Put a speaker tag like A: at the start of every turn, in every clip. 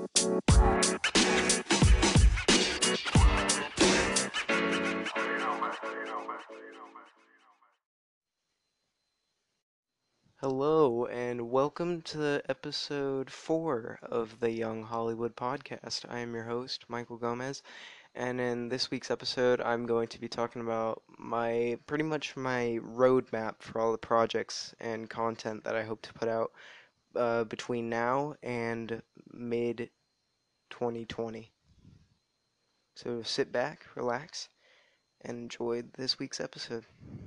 A: Hello, and welcome to episode 4 of the Young Hollywood Podcast. I am your host, Michael Gomez, and in this week's episode, I'm going to be talking about pretty much my roadmap for all the projects and content that I hope to put out between now and mid 2020. So sit back, relax, and enjoy this week's episode.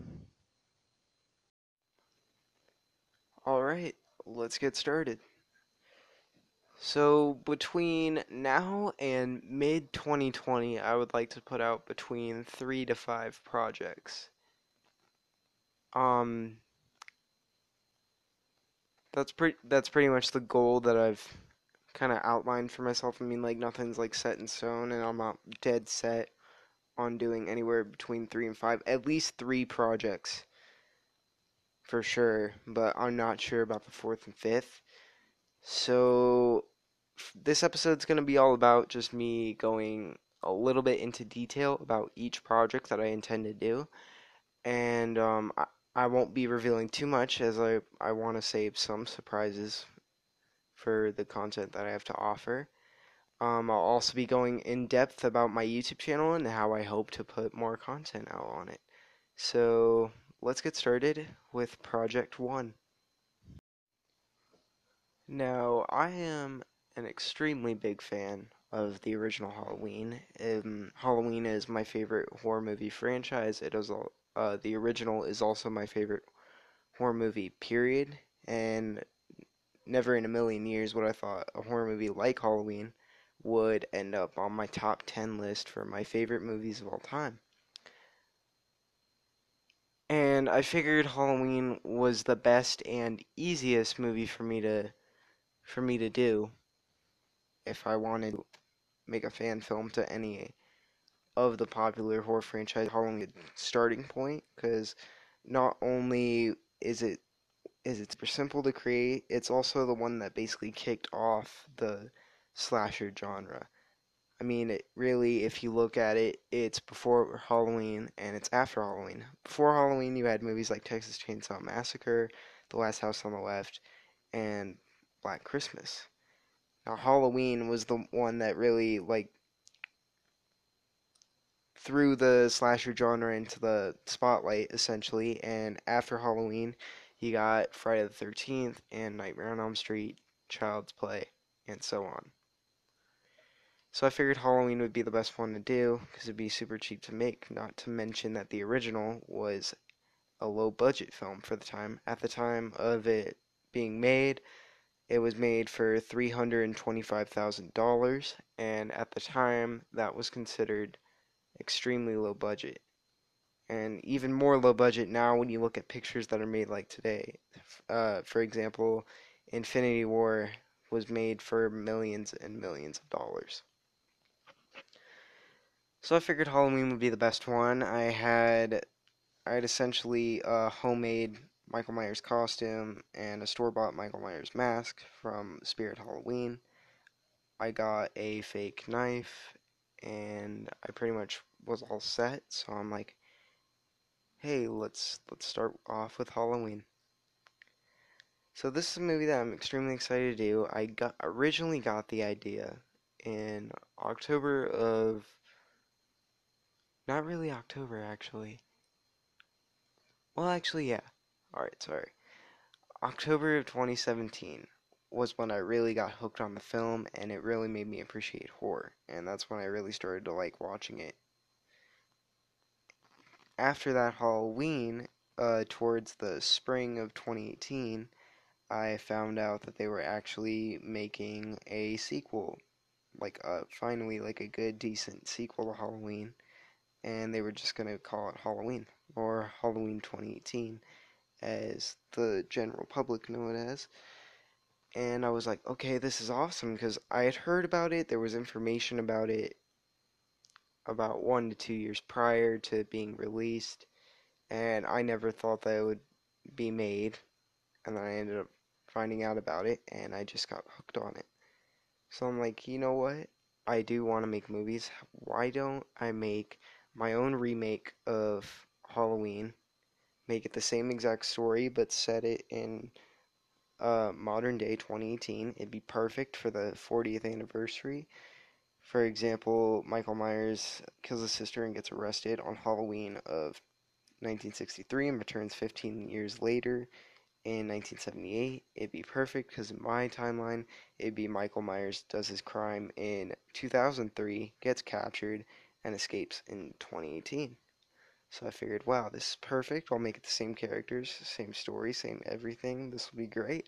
A: Alright, let's get started. So between now and mid 2020, I would like to put out between 3 to 5 projects. Um, that's pretty much the goal that I've kind of outlined for myself. I mean, like nothing's like set in stone, and I'm not dead set on doing anywhere between 3 and 5. At least 3 projects for sure, but I'm not sure about the 4th and 5th. So this episode's going to be all about just me going a little bit into detail about each project that I intend to do. And I won't be revealing too much as I want to save some surprises for the content that I have to offer. I'll also be going in depth about my YouTube channel and how I hope to put more content out on it. So let's get started with Project 1. Now, I am an extremely big fan of the original Halloween. Halloween is my favorite horror movie franchise. The original is also my favorite horror movie, period. And never in a million years would I thought a horror movie like Halloween would end up on my top 10 list for my favorite movies of all time. And I figured Halloween was the best and easiest movie for me to do if I wanted to make a fan film to any of the popular horror franchise. Halloween starting point, because not only is it super simple to create, it's also the one that basically kicked off the slasher genre. I mean, it really, if you look at it, it's before Halloween and it's after Halloween. Before Halloween, you had movies like Texas Chainsaw Massacre, The Last House on the Left, and Black Christmas. Now, Halloween was the one that really like threw the slasher genre into the spotlight, essentially. And after Halloween, you got Friday the 13th and Nightmare on Elm Street, Child's Play, and so on. So I figured Halloween would be the best one to do because it'd be super cheap to make. Not to mention that the original was a low budget film for the time. At the time of it being made, it was made for $325,000, and at the time, that was considered extremely low budget. And even more low budget now when you look at pictures that are made like today. For example, Infinity War was made for millions and millions of dollars. So I figured Halloween would be the best one. I had essentially a homemade Michael Myers costume and a store-bought Michael Myers mask from Spirit Halloween. I got a fake knife and I pretty much was all set. So I'm like, hey, let's start off with Halloween. So this is a movie that I'm extremely excited to do. Originally got the idea in October of, not really October actually. Well, actually, yeah. Alright, sorry. October of 2017 was when I really got hooked on the film and it really made me appreciate horror. And that's when I really started to like watching it. After that Halloween, towards the spring of 2018, I found out that they were actually making a sequel, finally like a good decent sequel to Halloween, and they were just gonna call it Halloween or Halloween 2018 as the general public know it as. And I was like, okay, this is awesome because I had heard about it. There was information about it about 1 to 2 years prior to it being released, and I never thought that it would be made. And then I ended up finding out about it, and I just got hooked on it. So I'm like, you know what? I do want to make movies. Why don't I make my own remake of Halloween? Make it the same exact story, but set it in modern day 2018. It'd be perfect for the 40th anniversary. For example, Michael Myers kills his sister and gets arrested on Halloween of 1963 and returns 15 years later in 1978. It'd be perfect because in my timeline, it'd be Michael Myers does his crime in 2003, gets captured, and escapes in 2018. So I figured, wow, this is perfect. I'll make it the same characters, same story, same everything. This will be great.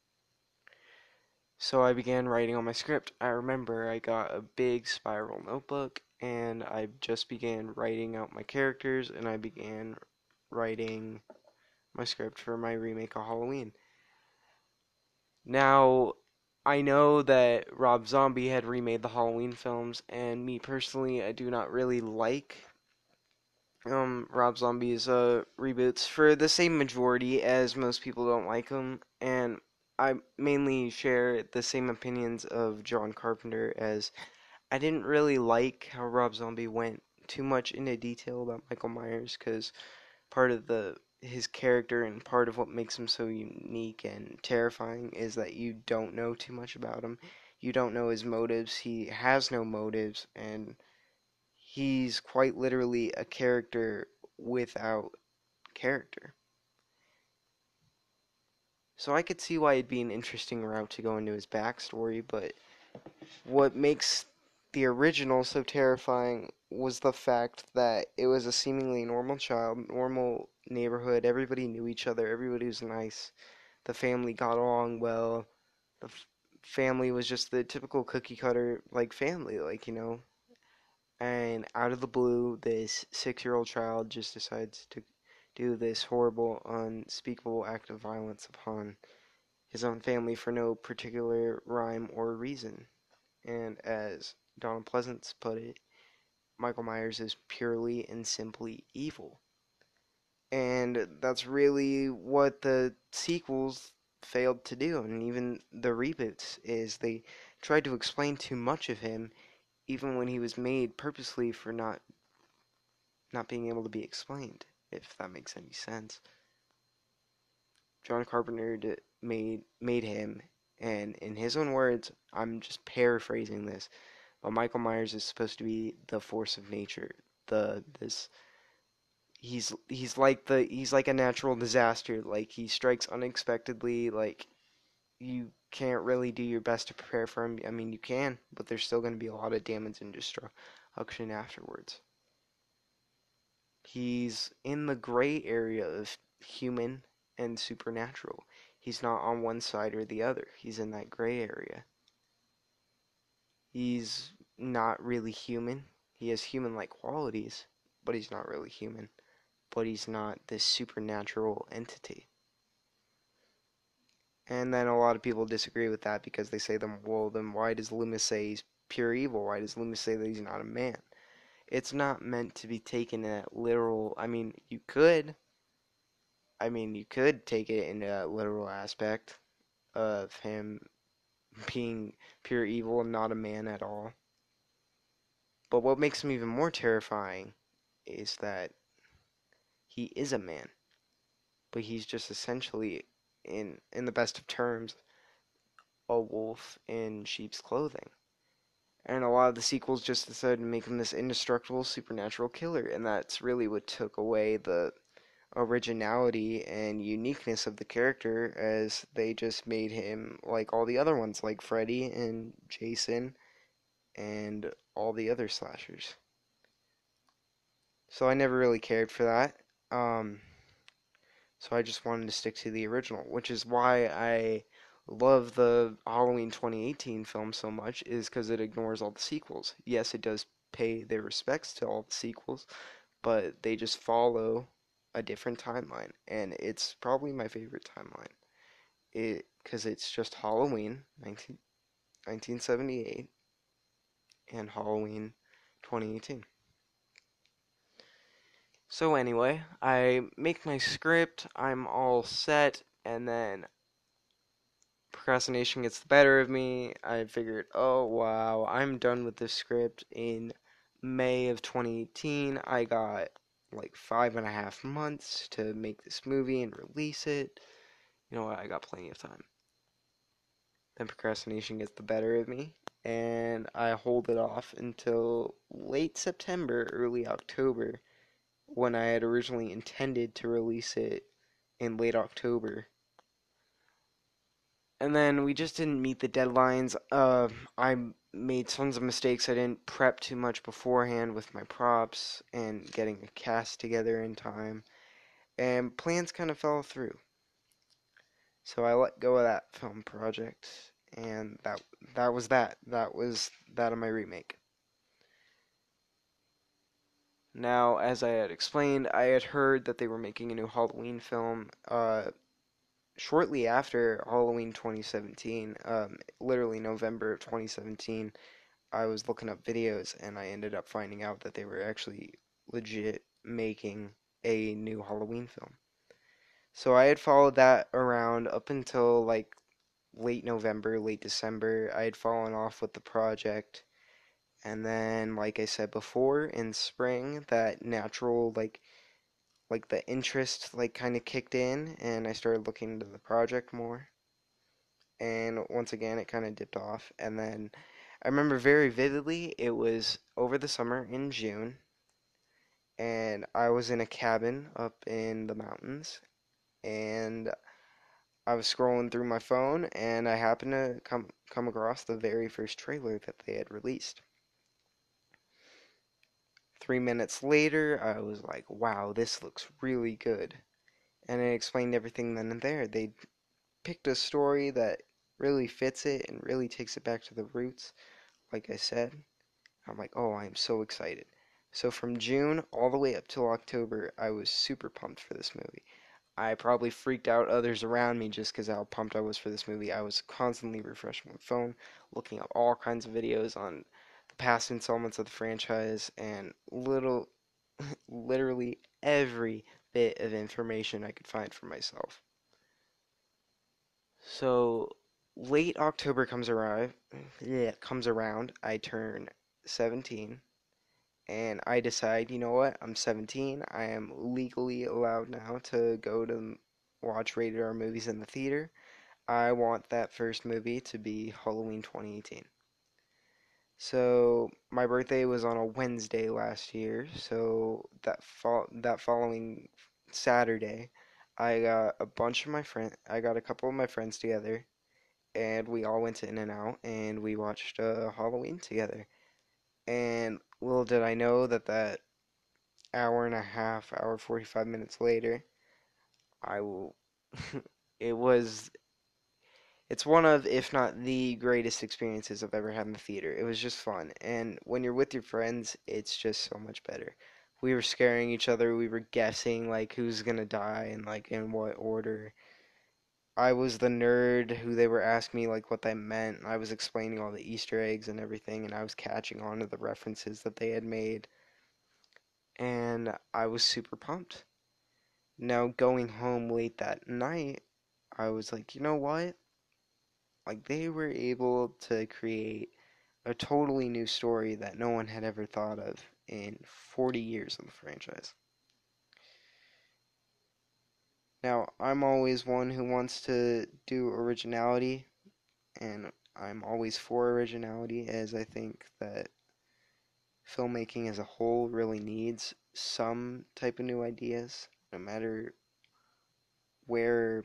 A: So I began writing on my script. I remember I got a big spiral notebook and I just began writing out my characters and I began writing my script for my remake of Halloween. Now, I know that Rob Zombie had remade the Halloween films, and me personally, I do not really like Rob Zombie's reboots for the same majority as most people don't like them, and I mainly share the same opinions of John Carpenter as I didn't really like how Rob Zombie went too much into detail about Michael Myers because part of the his character and part of what makes him so unique and terrifying is that you don't know too much about him. You don't know his motives. He has no motives and he's quite literally a character without character. So I could see why it'd be an interesting route to go into his backstory, but what makes the original so terrifying was the fact that it was a seemingly normal child, normal neighborhood. Everybody knew each other. Everybody was nice. The family got along well. The family was just the typical cookie cutter like family, like, you know. And out of the blue, this 6-year-old child just decides to do this horrible, unspeakable act of violence upon his own family for no particular rhyme or reason. And as Donald Pleasance put it, Michael Myers is purely and simply evil. And that's really what the sequels failed to do, and even the reboots, is they tried to explain too much of him, even when he was made purposely for not being able to be explained, if that makes any sense. John Carpenter made him, and in his own words, I'm just paraphrasing this, but Michael Myers is supposed to be the force of nature. The this he's like a natural disaster. Like he strikes unexpectedly. Like you can't really do your best to prepare for him. I mean, you can, but there's still going to be a lot of damage and destruction afterwards. He's in the gray area of human and supernatural. He's not on one side or the other. He's in that gray area. He's not really human. He has human-like qualities, but he's not really human. But he's not this supernatural entity. And then a lot of people disagree with that because they say, well, then why does Loomis say he's pure evil? Why does Loomis say that he's not a man? It's not meant to be taken at literal. I mean, you could. I mean, you could take it in a literal aspect of him being pure evil and not a man at all. But what makes him even more terrifying is that he is a man, but he's just essentially, in the best of terms, a wolf in sheep's clothing. And a lot of the sequels just decided to make him this indestructible supernatural killer, and that's really what took away the originality and uniqueness of the character, as they just made him like all the other ones, like Freddy and Jason and all the other slashers. So I never really cared for that. Um, so I just wanted to stick to the original, which is why I love the Halloween 2018 film so much, is because it ignores all the sequels. Yes, it does pay their respects to all the sequels, but they just follow a different timeline, and it's probably my favorite timeline. Because it's just Halloween 1978 and Halloween 2018. So anyway, I make my script, I'm all set, and then procrastination gets the better of me. I figured, oh wow, I'm done with this script. In May of 2018, I got like 5.5 months to make this movie and release it. You know what? I got plenty of time. Then procrastination gets the better of me, and I hold it off until late September, early October, when I had originally intended to release it in late October. And then we just didn't meet the deadlines. I made tons of mistakes. I didn't prep too much beforehand with my props and getting a cast together in time, and plans kind of fell through. So I let go of that film project, and that was that. That was that of my remake. Now, as I had explained, I had heard that they were making a new Halloween film shortly after Halloween 2017, literally November of 2017. I was looking up videos and I ended up finding out that they were actually legit making a new Halloween film. So I had followed that around up until like late November, late December. I had fallen off with the project. And then, like I said before, in spring, that natural like the interest like kind of kicked in and I started looking into the project more. And once again, it kind of dipped off. And then I remember very vividly, it was over the summer in June, and I was in a cabin up in the mountains, and I was scrolling through my phone, and I happened to come across the very first trailer that they had released. 3 minutes later, I was like, wow, this looks really good. And it explained everything then and there. They picked a story that really fits it and really takes it back to the roots, like I said. I'm like, oh, I am so excited. So from June all the way up till October, I was super pumped for this movie. I probably freaked out others around me just because how pumped I was for this movie. I was constantly refreshing my phone, looking up all kinds of videos on the past installments of the franchise, and literally every bit of information I could find for myself. So late October comes around. I turn 17 and I decide, you know what? I'm 17. I am legally allowed now to go to watch rated R movies in the theater. I want that first movie to be Halloween 2018. So my birthday was on a Wednesday last year, so that following Saturday, I got a couple of my friends together, and we all went to In-N-Out and we watched Halloween together. And little did I know that hour and a half, hour 45 minutes later, I will. it was. It's one of, if not the greatest experiences I've ever had in the theater. It was just fun, and when you're with your friends, it's just so much better. We were scaring each other. We were guessing like who's gonna die and like in what order. I was the nerd who they were asking me like what that meant. I was explaining all the Easter eggs and everything, and I was catching on to the references that they had made, and I was super pumped. Now, going home late that night, I was like, you know what? Like, they were able to create a totally new story that no one had ever thought of in 40 years of the franchise. Now, I'm always one who wants to do originality, and I'm always for originality, as I think that filmmaking as a whole really needs some type of new ideas, no matter where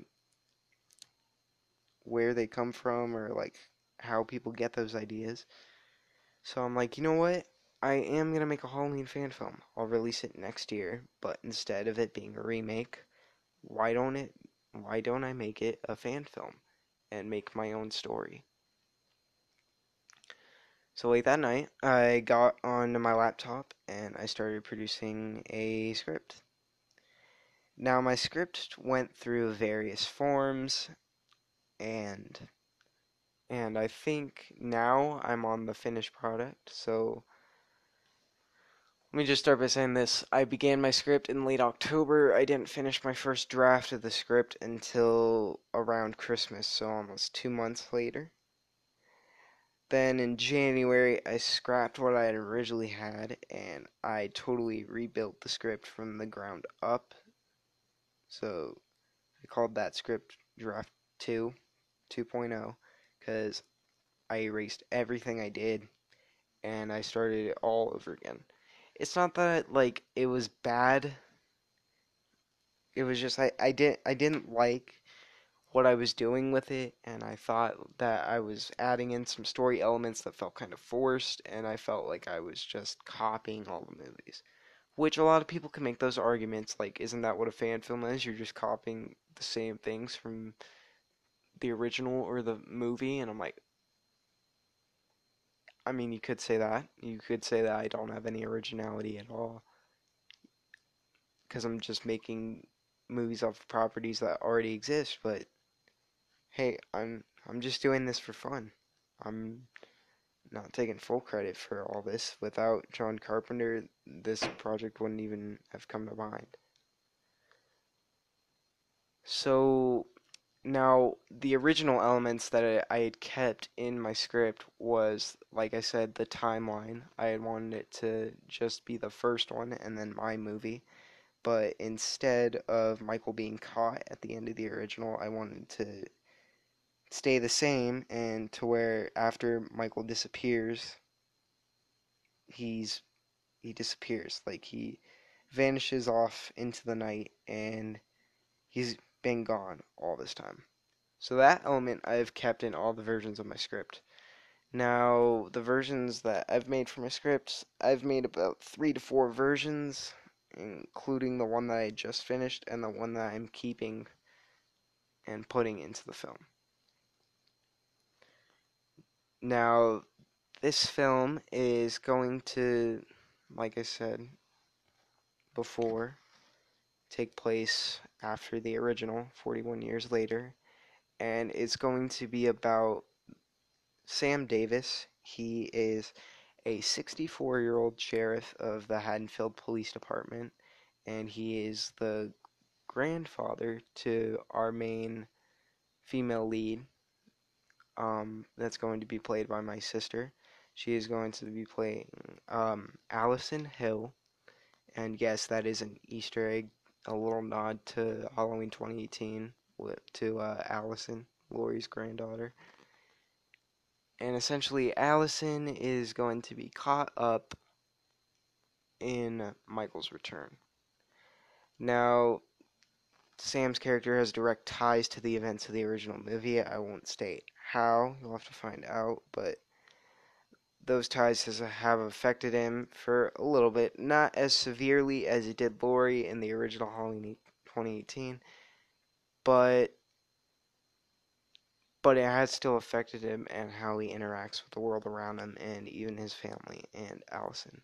A: where they come from or like how people get those ideas. So I'm like, you know what? I am gonna make a Halloween fan film. I'll release it next year, but instead of it being a remake, why don't it why don't I make it a fan film and make my own story? So late that night, I got onto my laptop and I started producing a script. Now my script went through various forms and I think now I'm on the finished product. So Let me just start by saying this. I began my script in late October. I didn't finish my first draft of the script until around Christmas, so almost 2 months later. Then in January, I scrapped what I had originally had and I totally rebuilt the script from the ground up. So I called that script Draft 2, 2.0, because I erased everything I did and I started it all over again. It's not that like it was bad. It was just I didn't like what I was doing with it, and I thought that I was adding in some story elements that felt kind of forced, and I felt like I was just copying all the movies. Which a lot of people can make those arguments, like, isn't that what a fan film is? You're just copying the same things from the original or the movie, and I'm like, I mean, you could say that. You could say that I don't have any originality at all, because I'm just making movies off of properties that already exist, but hey, I'm just doing this for fun. I'm not taking full credit for all this. Without John Carpenter, this project wouldn't even have come to mind. So now the original elements that I had kept in my script was, like I said, the timeline. I had wanted it to just be the first one and then my movie. But instead of Michael being caught at the end of the original, I wanted to stay the same and to where after Michael disappears, he's he disappears. Like he vanishes off into the night and he's been gone all this time. So that element I've kept in all the versions of my script. Now, the versions that I've made for my scripts, I've made about 3 to 4 versions, including the one that I just finished and the one that I'm keeping and putting into the film. Now, this film is going to, like I said before, take place after the original, 41 years later, and it's going to be about Sam Davis. He is a 64-year-old sheriff of the Haddonfield Police Department, and he is the grandfather to our main female lead, that's going to be played by my sister. She is going to be playing Allison Hill, and yes, that is an Easter egg, a little nod to Halloween 2018 to Allison, Laurie's granddaughter. And essentially, Allison is going to be caught up in Michael's return. Now, Sam's character has direct ties to the events of the original movie. I won't state how, you'll have to find out, but those ties have affected him for a little bit, not as severely as it did Laurie in the original Halloween 2018, but it has still affected him and how he interacts with the world around him and even his family and Allison.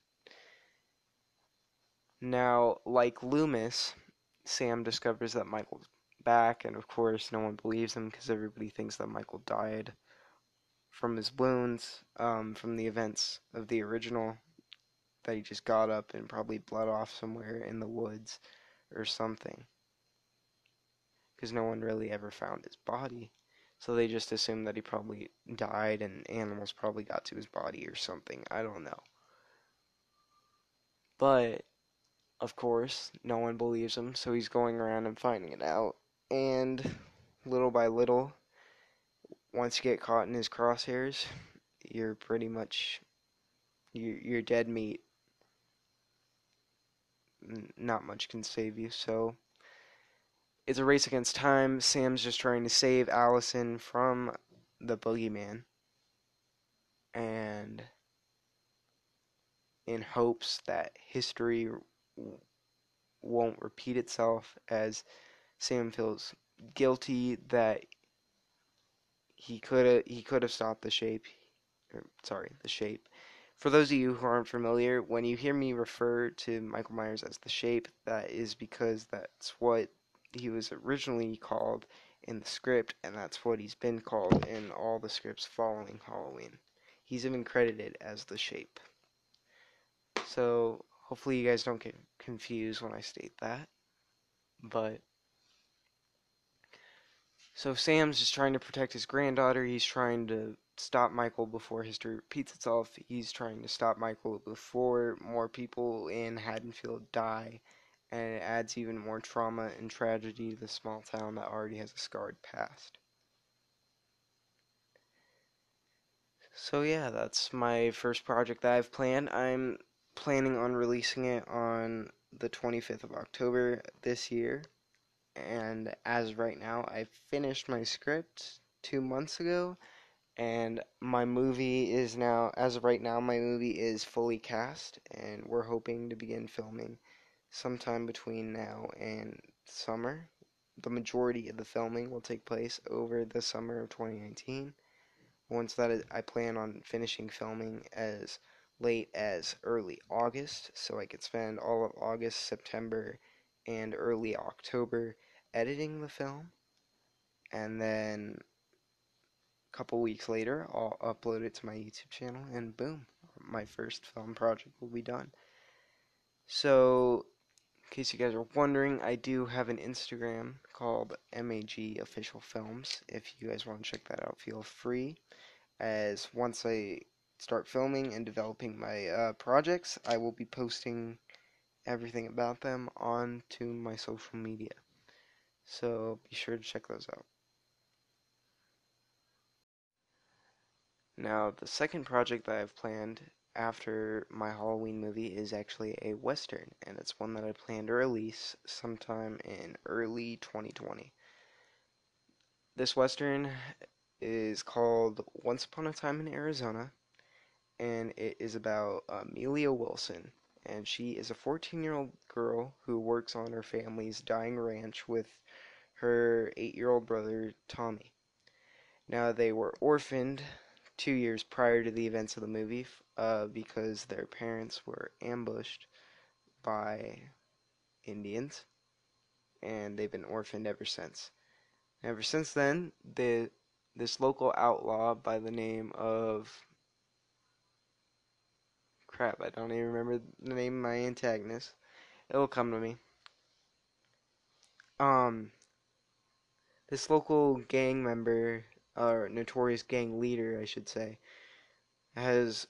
A: Now, like Loomis, Sam discovers that Michael's back, and of course, no one believes him because everybody thinks that Michael died from his wounds, from the events of the original, that he just got up and probably bled off somewhere in the woods or something. Because no one really ever found his body. So they just assumed that he probably died and animals probably got to his body or something. I don't know. But, of course, no one believes him, so he's going around and finding it out. And little by little, once you get caught in his crosshairs, you're pretty much you're dead meat. Not much can save you. So it's a race against time. Sam's just trying to save Allison from the boogeyman, and in hopes that history won't repeat itself, as Sam feels guilty that he could have stopped the shape. Sorry, the shape. For those of you who aren't familiar, when you hear me refer to Michael Myers as the Shape, that is because that's what he was originally called in the script, and that's what he's been called in all the scripts following Halloween. He's even credited as the Shape. So Hopefully you guys don't get confused when I state that. But so Sam's just trying to protect his granddaughter. He's trying to stop Michael before history repeats itself. He's trying to stop Michael before more people in Haddonfield die, and it adds even more trauma and tragedy to the small town that already has a scarred past. So yeah, that's my first project that I've planned. I'm planning on releasing it on the 25th of October this year. And as of right now, I finished my script 2 months ago, and my movie is now, as of right now, my movie is fully cast, and we're hoping to begin filming sometime between now and summer. The majority of the filming will take place over the summer of 2019. Once that is, I plan on finishing filming as late as early August, so I could spend all of August, September, and early October editing the film, and then a couple weeks later I'll upload it to my YouTube channel, and boom, my first film project will be done. So, in case you guys are wondering, I do have an Instagram called MAG Official Films. If you guys want to check that out, feel free. As once I start filming and developing my projects, I will be posting everything about them onto my social media. So be sure to check those out. Now, the second project that I've planned after my Halloween movie is actually a Western, and it's one that I plan to release sometime in early 2020. This Western is called Once Upon a Time in Arizona, and it is about Amelia Wilson. And she is a 14-year-old girl who works on her family's dying ranch with her 8-year-old brother, Tommy. Now, they were orphaned 2 years prior to the events of the movie because their parents were ambushed by Indians, and they've been orphaned ever since. Ever since then, this local outlaw by the name of crap, I don't even remember the name of my antagonist. It'll come to me. Um, this local gang member, or notorious gang leader, I should say, has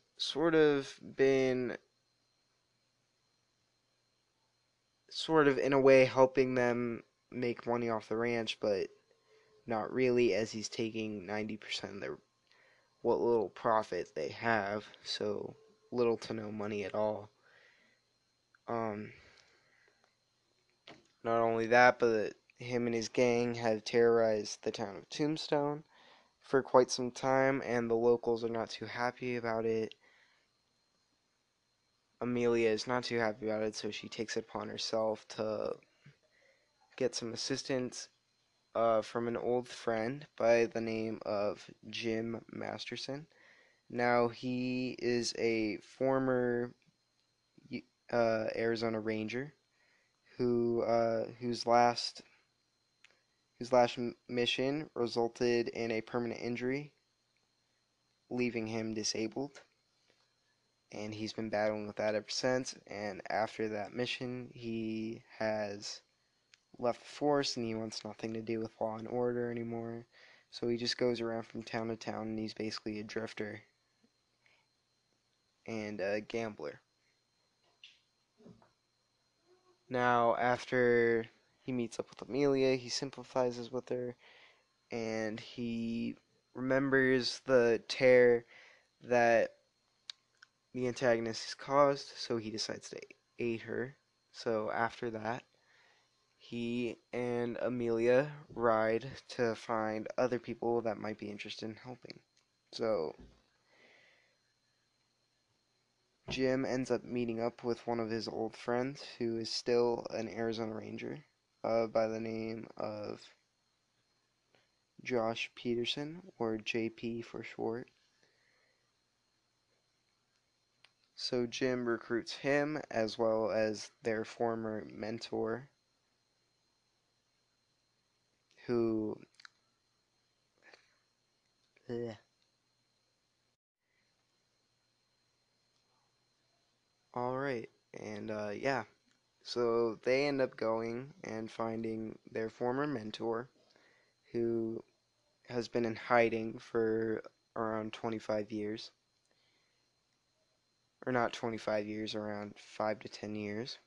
A: sort of in a way helping them make money off the ranch, but not really, as he's taking 90% of their what little profit they have, so little to no money at all. Um, Not only that, but him and his gang have terrorized the town of Tombstone for quite some time, and the locals are not too happy about it. Amelia is not too happy about it, so she takes it upon herself to get some assistance from an old friend by the name of Jim Masterson. Now, he is a former Arizona Ranger whose last mission resulted in a permanent injury, leaving him disabled. And he's been battling with that ever since. And after that mission, he has left the force and he wants nothing to do with law and order anymore. So he just goes around from town to town, and he's basically a drifter and a gambler. Now, after he meets up with Amelia, he sympathizes with her, and he remembers the tear that the antagonist has caused, so he decides to aid her. So after that, he and Amelia ride to find other people that might be interested in helping. So Jim ends up meeting up with one of his old friends who is still an Arizona Ranger by the name of Josh Peterson, or JP for short. So Jim recruits him as well as their former mentor, who bleh. Alright, And yeah, so they end up going and finding their former mentor, who has been in hiding for around 25 years. Or not 25 years, around 5 to 10 years.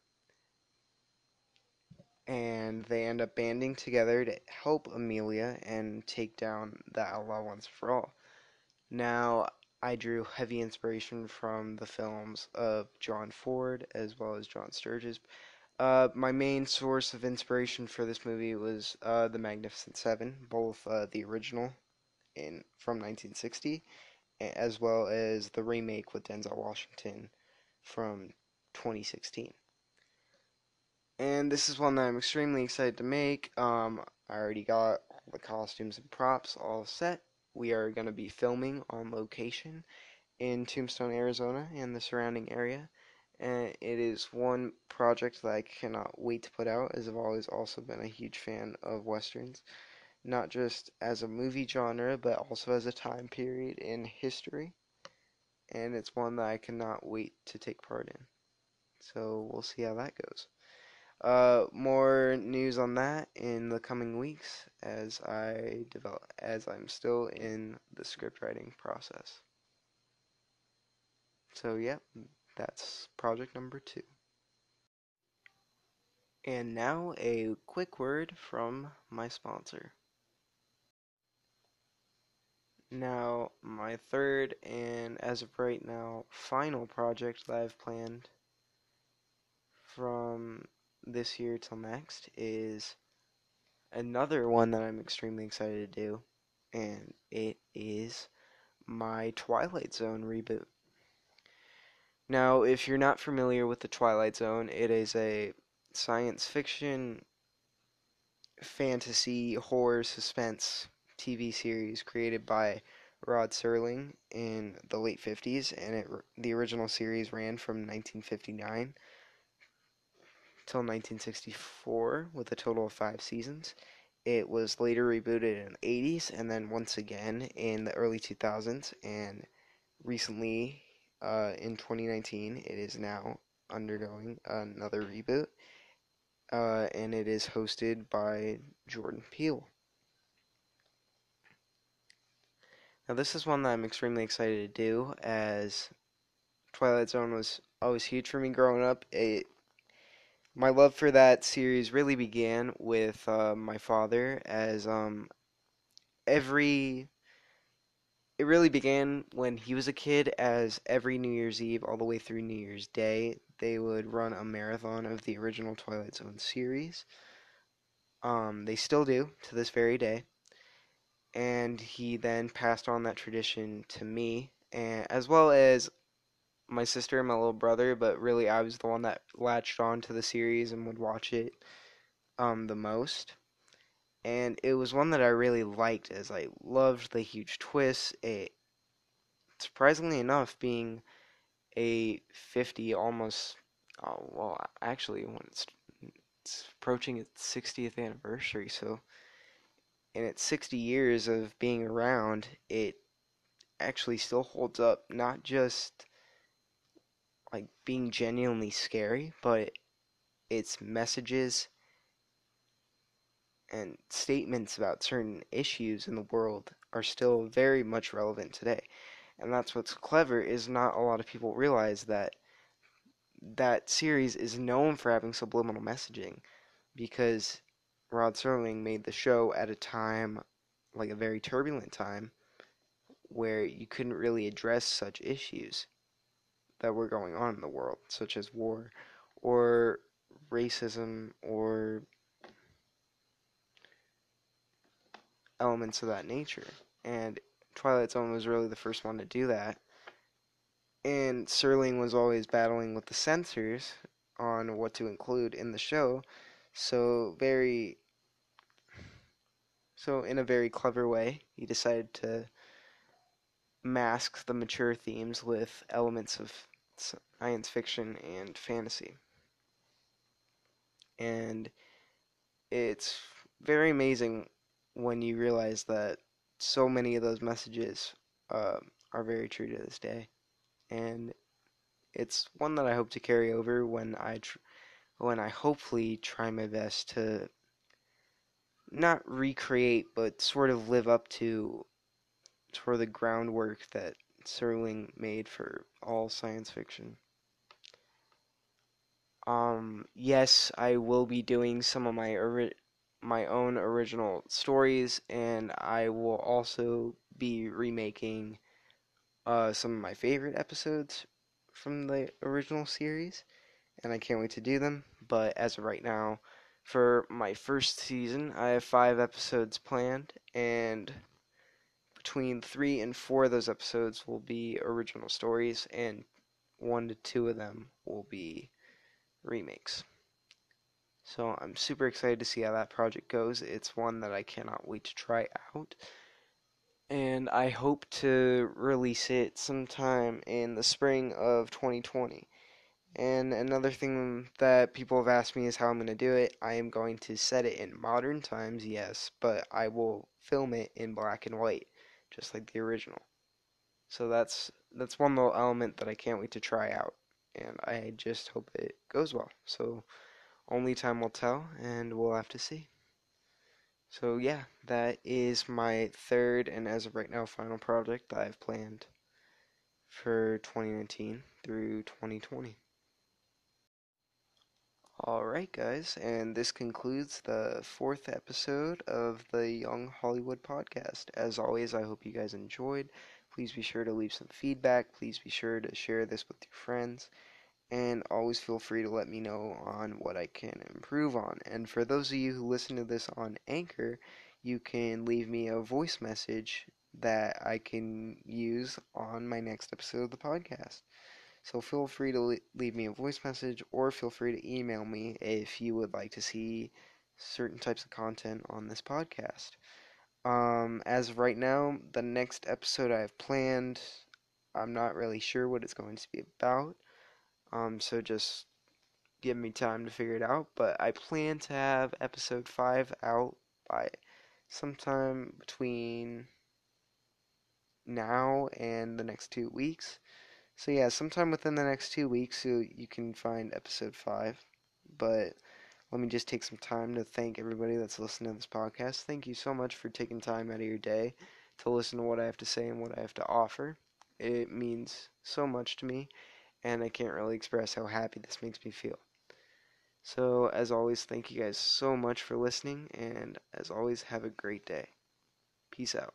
A: And they end up banding together to help Amelia and take down the outlaw once for all. Now, I drew heavy inspiration from the films of John Ford as well as John Sturges. My main source of inspiration for this movie was The Magnificent Seven, both the original from 1960 as well as the remake with Denzel Washington from 2016. And this is one that I'm extremely excited to make. I already got all the costumes and props all set. We are going to be filming on location in Tombstone, Arizona, and the surrounding area. And it is one project that I cannot wait to put out, as I've always also been a huge fan of westerns, not just as a movie genre, but also as a time period in history. And it's one that I cannot wait to take part in. So we'll see how that goes. More news on that in the coming weeks as I'm still in the script writing process. So yeah, that's project number 2. And now a quick word from my sponsor. Now, my third and as of right now final project that I've planned from this year till next is another one that I'm extremely excited to do, and it is my Twilight Zone reboot. Now, if you're not familiar with the Twilight Zone, it is a science fiction, fantasy, horror, suspense TV series created by Rod Serling in the late 50s, and the original series ran from 1959 till 1964 with a total of 5 seasons. It was later rebooted in the 80s and then once again in the early 2000s, and recently in 2019 it is now undergoing another reboot, and it is hosted by Jordan Peele. Now this is one that I'm extremely excited to do, as Twilight Zone was always huge for me growing up. My love for that series really began with my father, as every it really began when he was a kid, as every New Year's Eve all the way through New Year's Day they would run a marathon of the original Twilight Zone series. They still do to this very day, and he then passed on that tradition to me, and as well as my sister and my little brother, but really I was the one that latched on to the series and would watch it the most. And it was one that I really liked, as I loved the huge twists. It, surprisingly enough, being a 50 almost, well, actually, when it's approaching its 60th anniversary, so in its 60 years of being around, it actually still holds up, not just like being genuinely scary, but its messages and statements about certain issues in the world are still very much relevant today. And that's what's clever, is not a lot of people realize that that series is known for having subliminal messaging, because Rod Serling made the show at a time, like a very turbulent time, where you couldn't really address such issues that were going on in the world, such as war or racism or elements of that nature. And Twilight Zone was really the first one to do that. And Serling was always battling with the censors on what to include in the show. So in a very clever way, he decided to mask the mature themes with elements of science fiction and fantasy. And it's very amazing when you realize that so many of those messages are very true to this day. And it's one that I hope to carry over when I hopefully try my best to not recreate, but sort of live up to sort of the groundwork that Serling made for all science fiction. Yes, I will be doing some of my own original stories, and I will also be remaking some of my favorite episodes from the original series, and I can't wait to do them. But as of right now, for my first season, I have 5 episodes planned, and between 3 and 4 of those episodes will be original stories, and 1 to 2 of them will be remakes. So I'm super excited to see how that project goes. It's one that I cannot wait to try out. And I hope to release it sometime in the spring of 2020. And another thing that people have asked me is how I'm going to do it. I am going to set it in modern times, yes, but I will film it in black and white, just like the original. So that's one little element that I can't wait to try out, and I just hope it goes well. So only time will tell, and we'll have to see. So yeah, that is my third and as of right now final project that I've planned for 2019 through 2020. Alright, guys, and this concludes the 4th episode of the Young Hollywood podcast. As always, I hope you guys enjoyed. Please be sure to leave some feedback. Please be sure to share this with your friends. And always feel free to let me know on what I can improve on. And for those of you who listen to this on Anchor, you can leave me a voice message that I can use on my next episode of the podcast. So feel free to leave me a voice message or feel free to email me if you would like to see certain types of content on this podcast. As of right now, the next episode I have planned, I'm not really sure what it's going to be about. So just give me time to figure it out. But I plan to have episode 5 out by sometime between now and the next 2 weeks. So yeah, sometime within the next 2 weeks you can find episode 5. But let me just take some time to thank everybody that's listening to this podcast. Thank you so much for taking time out of your day to listen to what I have to say and what I have to offer. It means so much to me, and I can't really express how happy this makes me feel. So, as always, thank you guys so much for listening, and as always, have a great day. Peace out.